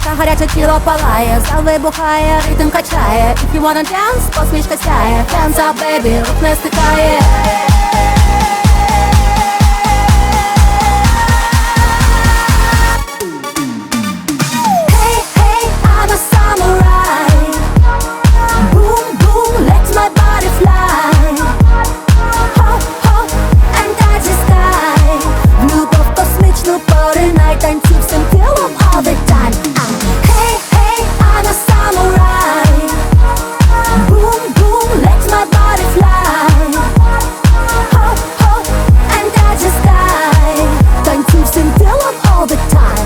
пока гаряче тіло палає, зал вибухає, ритм качає. If you wanna dance, посмішка сяє. Dance up, baby, рук не стикає. Танцюй всім тілом all the time. Hey, hey, I'm a samurai. Boom, boom, let my body fly. Hop, hop, and touch the sky. Танцюй всім тілом all the time.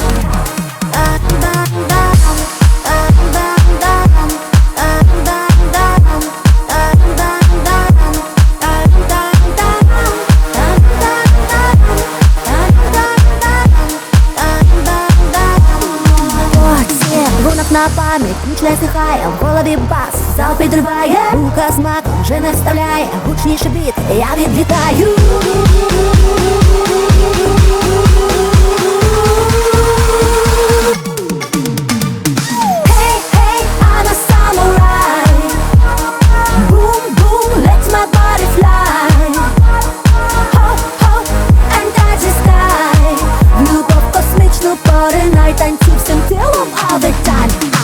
На пам'ять ніч не стихає, в голові бас, зал підриває. Рука з маком вже не вставляє, гучніше біт, я відлітаю. Hey, hey, I'm a samurai. Boom, boom, let my body fly. Hop, hop, and touch the sky. В любов космічну поринай, танцюй всім тілом all the time.